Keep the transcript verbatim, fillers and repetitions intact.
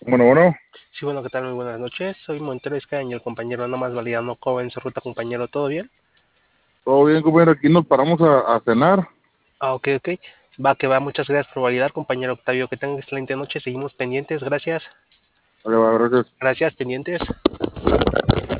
Bueno, bueno, Sí, bueno, ¿qué tal? Muy buenas noches. Soy Montero Escaño, el compañero nomás validando cómo va en su ruta, compañero. ¿Todo bien? todo bien, compañero. Aquí nos paramos a, a cenar. Ah, ok, ok. Va, que va. Muchas gracias por validar, compañero Octavio. Que tenga excelente noche. Seguimos pendientes. Gracias. Vale, va, gracias. Gracias, pendientes.